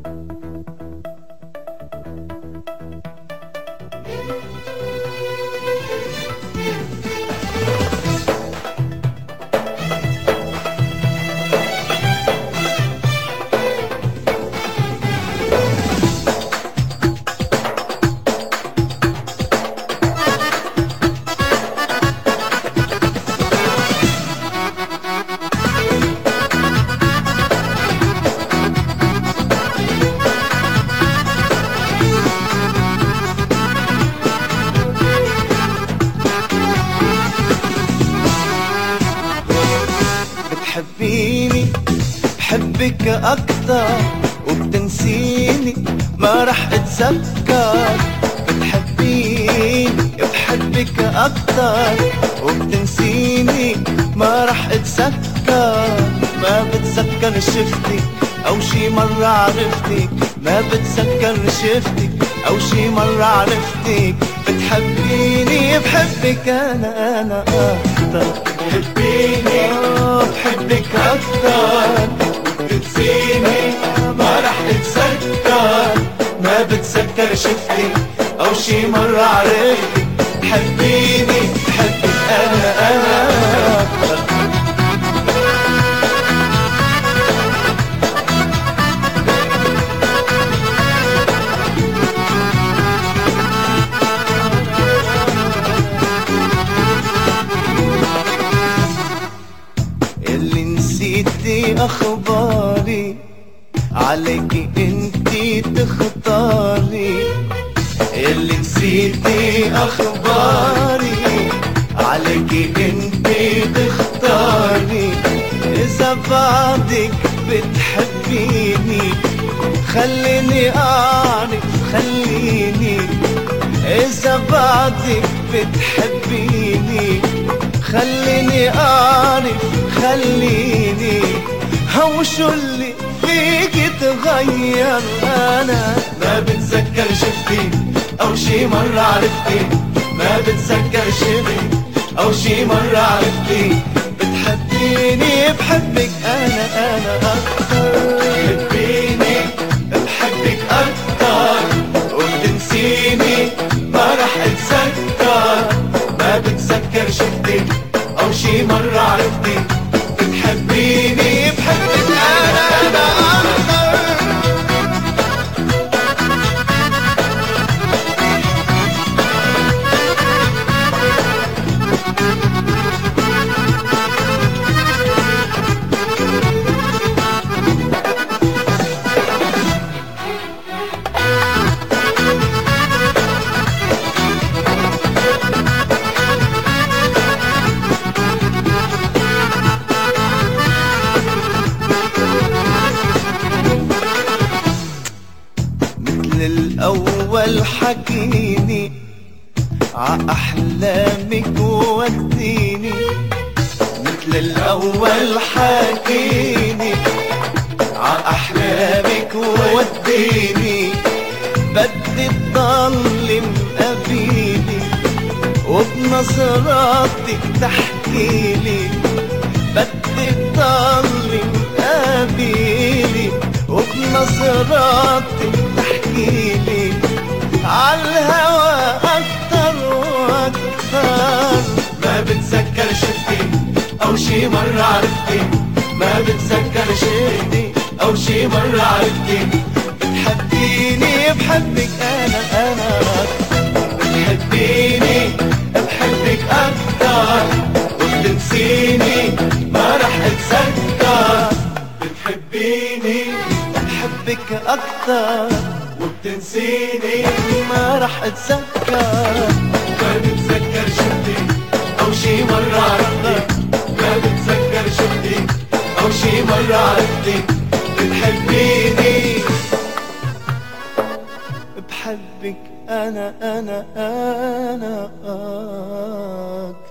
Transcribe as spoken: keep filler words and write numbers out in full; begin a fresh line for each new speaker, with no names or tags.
بتحبيني بحبك أكتر وبتنسيني ما رح أتذكر. بتحبيني بحبك أكتر وبتنسيني ما رح أتذكر. ما بتذكر شفتك أو شي مرة عرفتك، ما بتذكر شفتك أو شي مرة عرفتك. بتحبيني بحبك أنا أنا أكتر. بتحبيني بحبك أكتر وبتنسيني ما رح أتذكر. ما بتذكر شفتك أو شي مرة عرفتك. بتحبيني بحبك أنا أنا أكتر. اللي نسيتي أخباري عليكي انتي تختاري. اللي نسيتي أخباري عليكي انتي تختاري. إذا بعدك بتحبيني خليني أعرف خليني. إذا بعدك بتحبيني خليني أعرف خليني. هو شو اللي فيك تغير أنا ما بتذكر شفتي أو شي مرة عرفتي. ما بتذكر شفتي أو شي مرة عرفتي. بتحبيني بحبك أنا أنا أكتر. بتحبيني بحبك أكتر وبتنسيني ما رح أتذكر. ما بتذكر شفتي أو شي مرة عرفتي. بتحبيني بحبك أنا أنا أكتر. الأول حكيني ع أحلامك وديني. مثل الأول حكيني ع أحلامك وديني. بدي تضل مقابيلي وبنظراتك تحكيلي. بدي تضل مقابيلي وبنظراتك تحكيلي. عالهوى أكتر وأكتر. ما بتذكر شفتي أو شي مرة عرفتي. ما بتذكر شفتي أو شي مرة عرفتي. بتحبيني بحبك أنا أنا أكتر. بتحبيني بحبك أكتر وبتنسيني ما رح أتذكر. بتحبيني بحبك أكتر وبتنسيني ما رح أتذكر. ما بتذكر شفتي أو شي مرة عرفتي. ما بتذكر شفتي أو شي مرة عرفتي. بتحبيني بحبك أنا أنا أنا أكتر.